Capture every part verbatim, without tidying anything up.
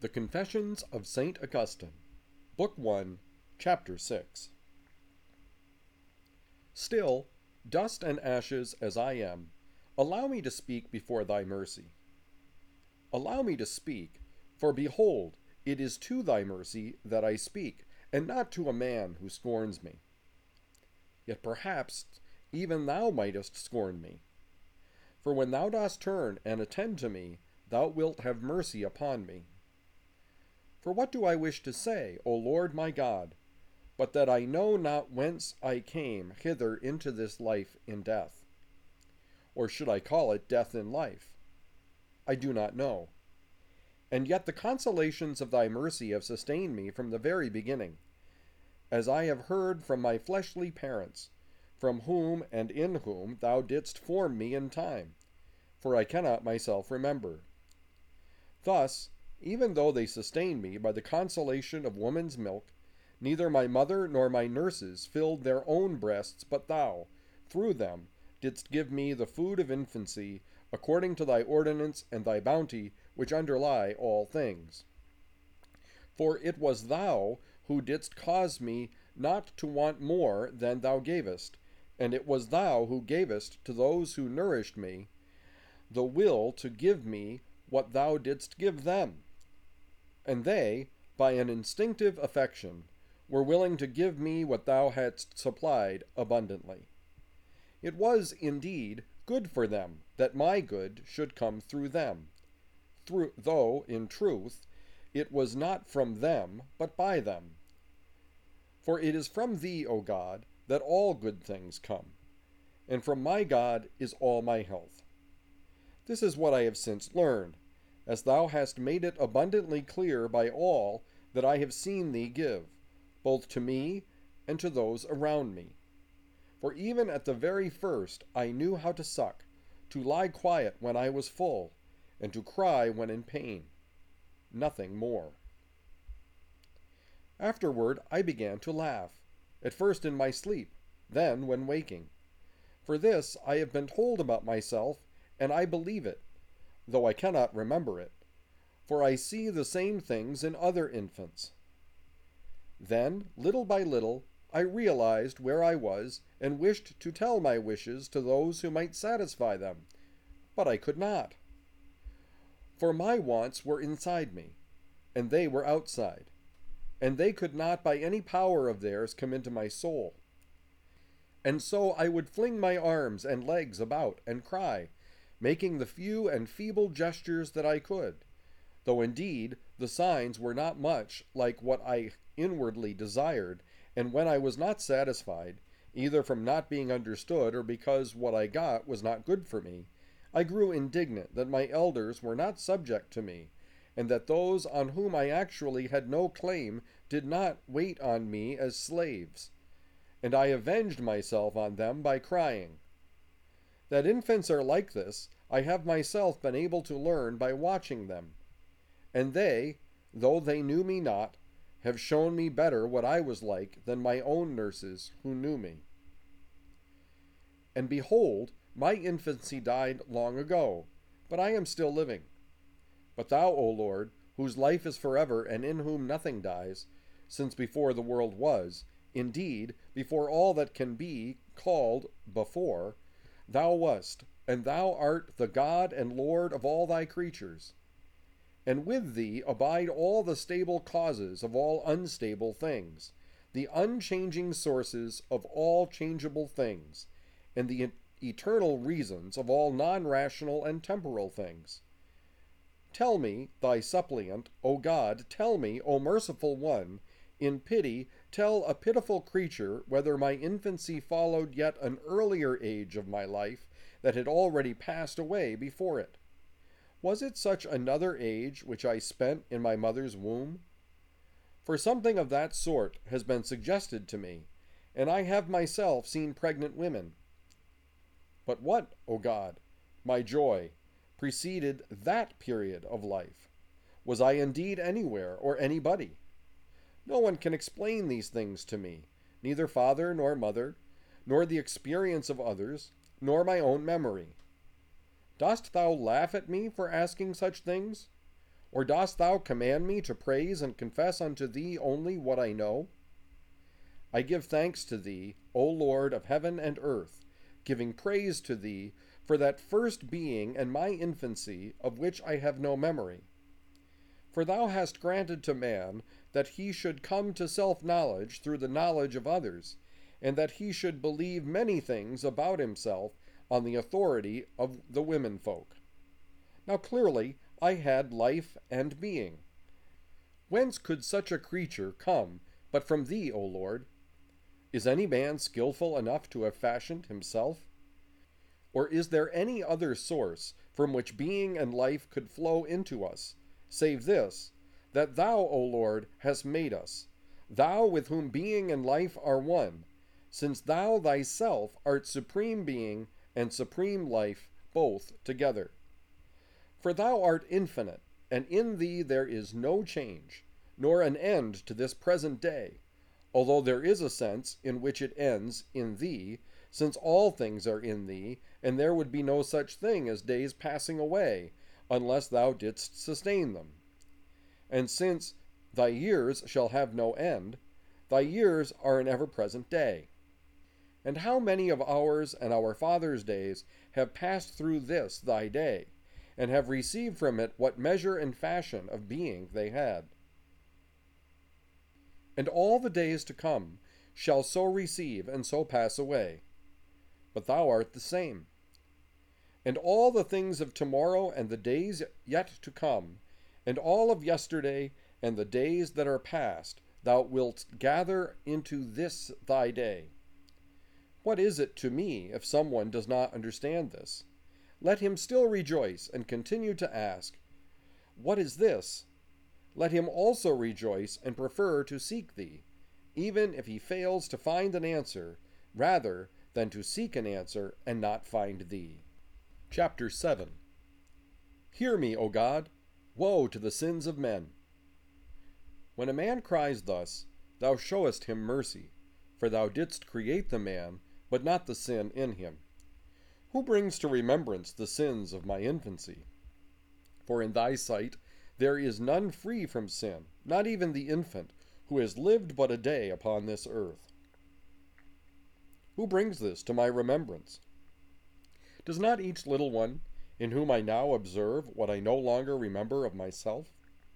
The Confessions of Saint Augustine, Book one, Chapter six. Still, dust and ashes as I am, allow me to speak before thy mercy. Allow me to speak, for behold, it is to thy mercy that I speak, and not to a man who scorns me. Yet perhaps even thou mightest scorn me. For when thou dost turn and attend to me, thou wilt have mercy upon me. For what do I wish to say, O Lord my God, but that I know not whence I came hither into this life in death? Or should I call it death in life? I do not know. And yet the consolations of thy mercy have sustained me from the very beginning, as I have heard from my fleshly parents, from whom and in whom thou didst form me in time, for I cannot myself remember. Thus, even though they sustained me by the consolation of woman's milk, neither my mother nor my nurses filled their own breasts, but thou, through them, didst give me the food of infancy, according to thy ordinance and thy bounty, which underlie all things. For it was thou who didst cause me not to want more than thou gavest, and it was thou who gavest to those who nourished me the will to give me what thou didst give them. And they, by an instinctive affection, were willing to give me what thou hadst supplied abundantly. It was, indeed, good for them that my good should come through them, through, though, in truth, it was not from them, but by them. For it is from thee, O God, that all good things come, and from my God is all my health. This is what I have since learned, as thou hast made it abundantly clear by all that I have seen thee give, both to me and to those around me. For even at the very first I knew how to suck, to lie quiet when I was full, and to cry when in pain. Nothing more. Afterward I began to laugh, at first in my sleep, then when waking. For this I have been told about myself, and I believe it, though I cannot remember it, for I see the same things in other infants. Then, little by little, I realized where I was, and wished to tell my wishes to those who might satisfy them, but I could not. For my wants were inside me, and they were outside, and they could not by any power of theirs come into my soul. And so I would fling my arms and legs about and cry, making the few and feeble gestures that I could, though indeed the signs were not much like what I inwardly desired, and when I was not satisfied, either from not being understood or because what I got was not good for me, I grew indignant that my elders were not subject to me, and that those on whom I actually had no claim did not wait on me as slaves. And I avenged myself on them by crying. That infants are like this, I have myself been able to learn by watching them. And they, though they knew me not, have shown me better what I was like than my own nurses who knew me. And behold, my infancy died long ago, but I am still living. But thou, O Lord, whose life is forever and in whom nothing dies, since before the world was, indeed, before all that can be called before, thou wast, and thou art the God and Lord of all thy creatures. And with thee abide all the stable causes of all unstable things, the unchanging sources of all changeable things, and the eternal reasons of all non-rational and temporal things. Tell me, thy suppliant, O God, tell me, O merciful one, in pity, tell a pitiful creature whether my infancy followed yet an earlier age of my life that had already passed away before it. Was it such another age which I spent in my mother's womb? For something of that sort has been suggested to me, and I have myself seen pregnant women. But what, O God, my joy, preceded that period of life? Was I indeed anywhere or anybody? No one can explain these things to me, neither father nor mother, nor the experience of others, nor my own memory. Dost thou laugh at me for asking such things? Or dost thou command me to praise and confess unto thee only what I know? I give thanks to thee, O Lord of heaven and earth, giving praise to thee for that first being and my infancy, of which I have no memory. For thou hast granted to man that he should come to self-knowledge through the knowledge of others, and that he should believe many things about himself on the authority of the womenfolk. Now clearly I had life and being. Whence could such a creature come but from thee, O Lord? Is any man skillful enough to have fashioned himself? Or is there any other source from which being and life could flow into us, save this, that thou, O Lord, hast made us, thou with whom being and life are one, since thou thyself art supreme being and supreme life both together? For thou art infinite, and in thee there is no change, nor an end to this present day, although there is a sense in which it ends in thee, since all things are in thee, and there would be no such thing as days passing away, unless thou didst sustain them. And since thy years shall have no end, thy years are an ever-present day. And how many of ours and our fathers' days have passed through this thy day, and have received from it what measure and fashion of being they had? And all the days to come shall so receive and so pass away. But thou art the same. And all the things of tomorrow and the days yet to come, and all of yesterday and the days that are past, thou wilt gather into this thy day. What is it to me if someone does not understand this? Let him still rejoice and continue to ask, what is this? Let him also rejoice and prefer to seek thee, even if he fails to find an answer, rather than to seek an answer and not find thee. Chapter seven. Hear me, O God! Woe to the sins of men! When a man cries thus, thou showest him mercy, for thou didst create the man, but not the sin in him. Who brings to remembrance the sins of my infancy? For in thy sight there is none free from sin, not even the infant, who has lived but a day upon this earth. Who brings this to my remembrance? Does not each little one, in whom I now observe what I no longer remember of myself?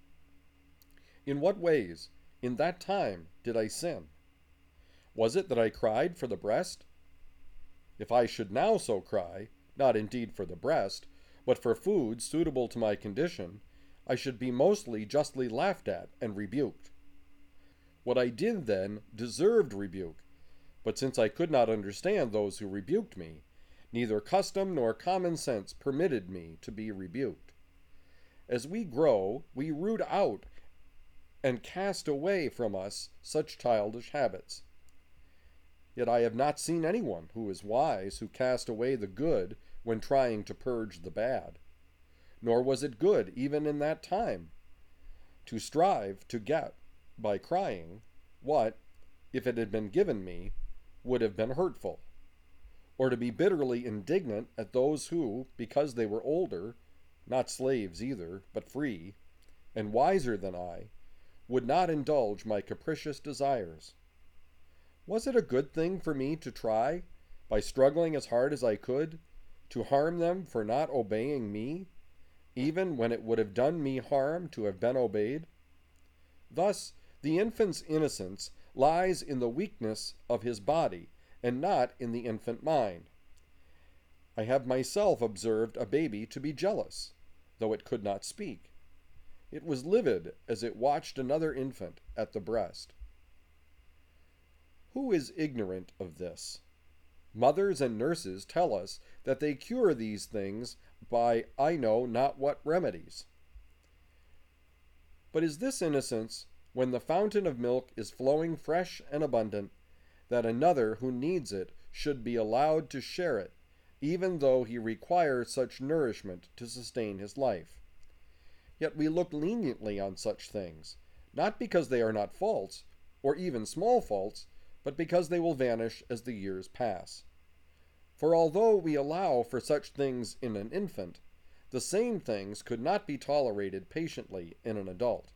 In what ways, in that time, did I sin? Was it that I cried for the breast? If I should now so cry, not indeed for the breast, but for food suitable to my condition, I should be mostly justly laughed at and rebuked. What I did then deserved rebuke, but since I could not understand those who rebuked me, neither custom nor common sense permitted me to be rebuked. As we grow, we root out and cast away from us such childish habits. Yet I have not seen anyone who is wise who cast away the good when trying to purge the bad. Nor was it good even in that time to strive to get, by crying, what, if it had been given me, would have been hurtful, or to be bitterly indignant at those who, because they were older, not slaves either, but free, and wiser than I, would not indulge my capricious desires. Was it a good thing for me to try, by struggling as hard as I could, to harm them for not obeying me, even when it would have done me harm to have been obeyed? Thus, the infant's innocence lies in the weakness of his body, and not in the infant mind. I have myself observed a baby to be jealous, though it could not speak. It was livid as it watched another infant at the breast. Who is ignorant of this? Mothers and nurses tell us that they cure these things by I know not what remedies. But is this innocence, when the fountain of milk is flowing fresh and abundant, that another who needs it should be allowed to share it, even though he requires such nourishment to sustain his life? Yet we look leniently on such things, not because they are not faults, or even small faults, but because they will vanish as the years pass. For although we allow for such things in an infant, the same things could not be tolerated patiently in an adult.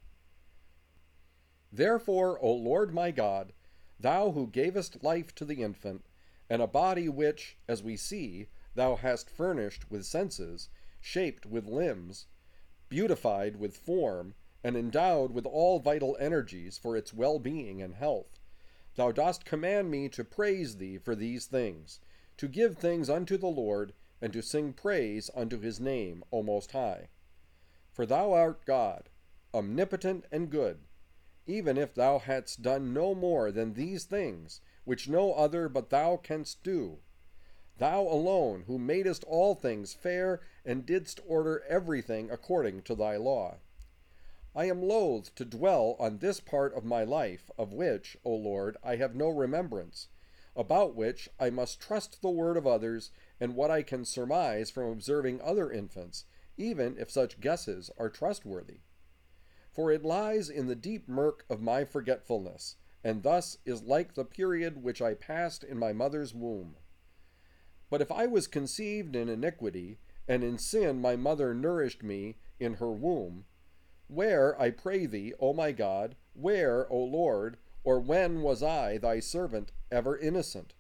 Therefore, O Lord my God, thou who gavest life to the infant, and a body which, as we see, thou hast furnished with senses, shaped with limbs, beautified with form, and endowed with all vital energies for its well-being and health, thou dost command me to praise thee for these things, to give things unto the Lord, and to sing praise unto his name, O Most High. For thou art God, omnipotent and good, even if thou hadst done no more than these things, which no other but thou canst do. Thou alone, who madest all things fair, and didst order everything according to thy law. I am loath to dwell on this part of my life, of which, O Lord, I have no remembrance, about which I must trust the word of others, and what I can surmise from observing other infants, even if such guesses are trustworthy. For it lies in the deep murk of my forgetfulness, and thus is like the period which I passed in my mother's womb. But if I was conceived in iniquity, and in sin my mother nourished me in her womb, where, I pray thee, O my God, where, O Lord, or when was I, thy servant, ever innocent?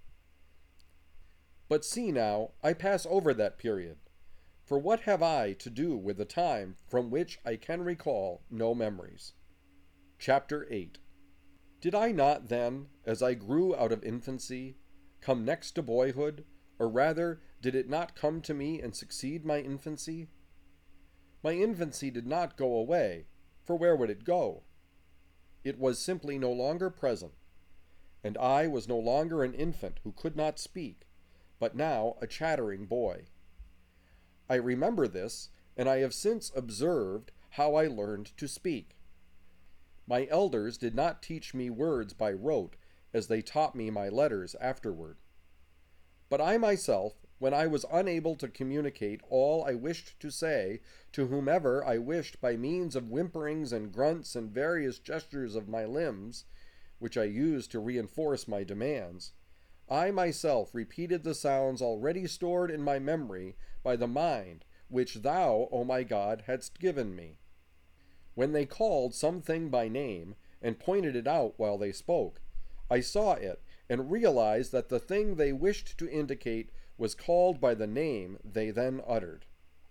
But see now, I pass over that period. For what have I to do with the time from which I can recall no memories? Chapter eight. Did I not then, as I grew out of infancy, come next to boyhood, or rather, did it not come to me and succeed my infancy? My infancy did not go away, for where would it go? It was simply no longer present, and I was no longer an infant who could not speak, but now a chattering boy. I remember this, and I have since observed how I learned to speak. My elders did not teach me words by rote, as they taught me my letters afterward. But I myself, when I was unable to communicate all I wished to say to whomever I wished by means of whimperings and grunts and various gestures of my limbs, which I used to reinforce my demands, I myself repeated the sounds already stored in my memory by the mind which thou, O my God, hadst given me. When they called something by name and pointed it out while they spoke, I saw it and realized that the thing they wished to indicate was called by the name they then uttered.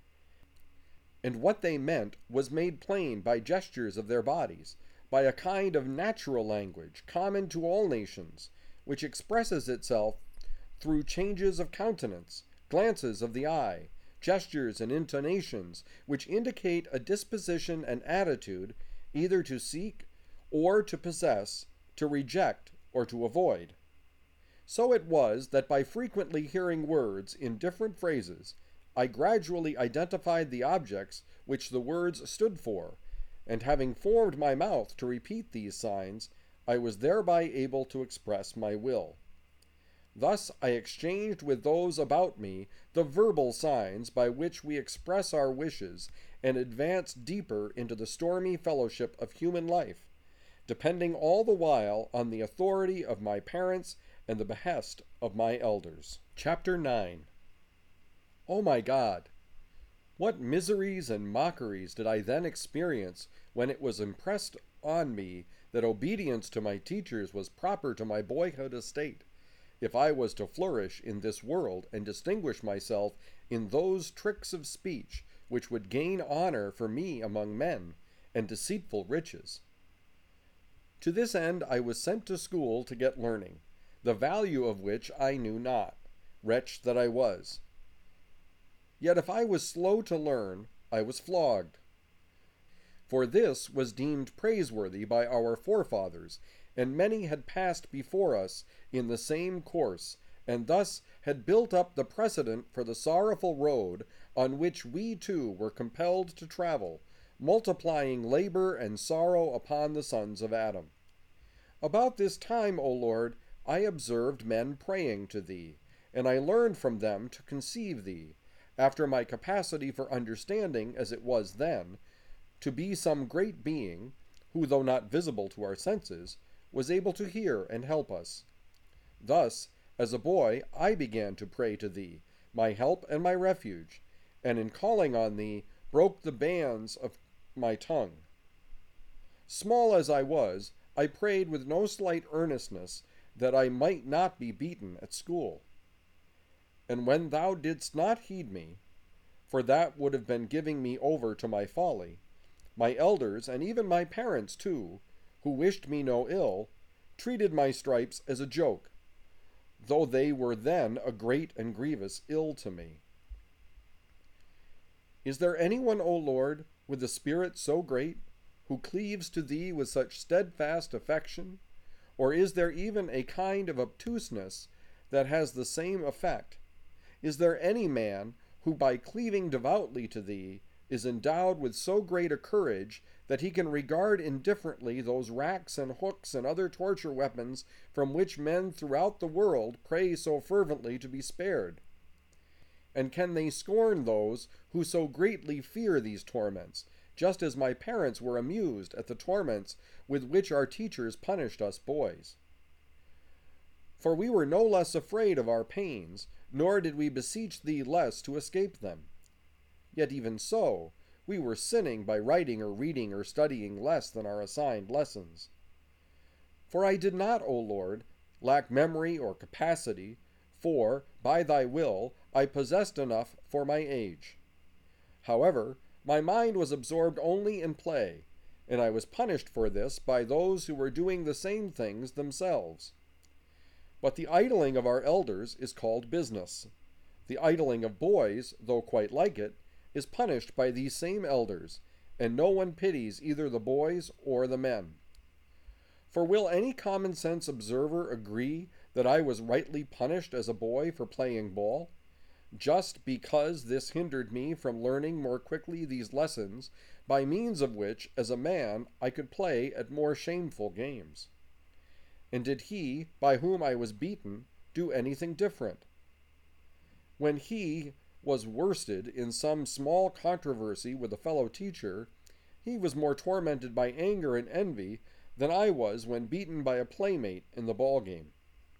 And what they meant was made plain by gestures of their bodies, by a kind of natural language common to all nations, which expresses itself through changes of countenance, glances of the eye, gestures and intonations, which indicate a disposition and attitude either to seek or to possess, to reject or to avoid. So it was that by frequently hearing words in different phrases, I gradually identified the objects which the words stood for, and having formed my mouth to repeat these signs, I was thereby able to express my will. Thus I exchanged with those about me the verbal signs by which we express our wishes and advance deeper into the stormy fellowship of human life, depending all the while on the authority of my parents and the behest of my elders. Chapter nine. O my God! What miseries and mockeries did I then experience when it was impressed on me that obedience to my teachers was proper to my boyhood estate, if I was to flourish in this world and distinguish myself in those tricks of speech which would gain honor for me among men, and deceitful riches. To this end I was sent to school to get learning, the value of which I knew not, wretch that I was. Yet if I was slow to learn, I was flogged. For this was deemed praiseworthy by our forefathers, and many had passed before us in the same course, and thus had built up the precedent for the sorrowful road on which we too were compelled to travel, multiplying labor and sorrow upon the sons of Adam. About this time, O Lord, I observed men praying to thee, and I learned from them to conceive thee, after my capacity for understanding as it was then, to be some great being, who, though not visible to our senses, was able to hear and help us. Thus, as a boy, I began to pray to thee, my help and my refuge, and in calling on thee, broke the bands of my tongue. Small as I was, I prayed with no slight earnestness that I might not be beaten at school. And when thou didst not heed me, for that would have been giving me over to my folly, my elders, and even my parents too, who wished me no ill, treated my stripes as a joke, though they were then a great and grievous ill to me. Is there anyone, O Lord, with a spirit so great, who cleaves to thee with such steadfast affection? Or is there even a kind of obtuseness that has the same effect? Is there any man who by cleaving devoutly to thee is endowed with so great a courage that he can regard indifferently those racks and hooks and other torture weapons from which men throughout the world pray so fervently to be spared? And can they scorn those who so greatly fear these torments, just as my parents were amused at the torments with which our teachers punished us boys? For we were no less afraid of our pains, nor did we beseech thee less to escape them. Yet even so, we were sinning by writing or reading or studying less than our assigned lessons. For I did not, O Lord, lack memory or capacity, for, by thy will, I possessed enough for my age. However, my mind was absorbed only in play, and I was punished for this by those who were doing the same things themselves. But the idling of our elders is called business. The idling of boys, though quite like it, is punished by these same elders, and no one pities either the boys or the men. For will any common sense observer agree that I was rightly punished as a boy for playing ball, just because this hindered me from learning more quickly these lessons, by means of which, as a man, I could play at more shameful games? And did he, by whom I was beaten, do anything different? When he was worsted in some small controversy with a fellow teacher, he was more tormented by anger and envy than I was when beaten by a playmate in the ball game.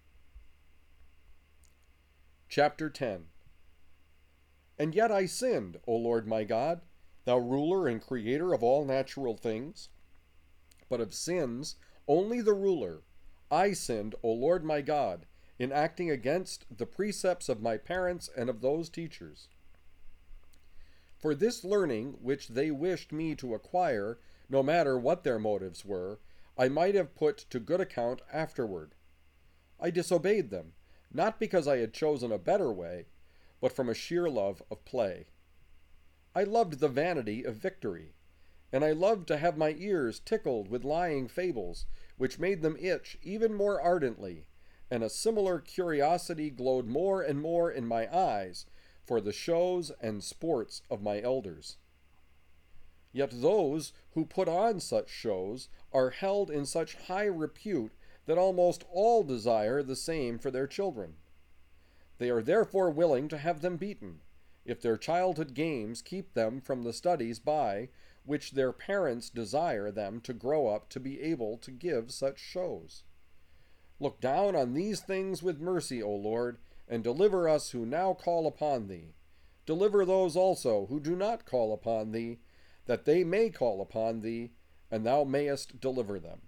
Chapter ten. And yet I sinned, O Lord my God, thou ruler and creator of all natural things. But of sins, only the ruler. I sinned, O Lord my God, in acting against the precepts of my parents and of those teachers. For this learning which they wished me to acquire, no matter what their motives were, I might have put to good account afterward. I disobeyed them, not because I had chosen a better way, but from a sheer love of play. I loved the vanity of victory, and I loved to have my ears tickled with lying fables, which made them itch even more ardently, and a similar curiosity glowed more and more in my eyes for the shows and sports of my elders. Yet those who put on such shows are held in such high repute that almost all desire the same for their children. They are therefore willing to have them beaten, if their childhood games keep them from the studies by which their parents desire them to grow up to be able to give such shows. Look down on these things with mercy, O Lord, and deliver us who now call upon thee. Deliver those also who do not call upon thee, that they may call upon thee, and thou mayest deliver them.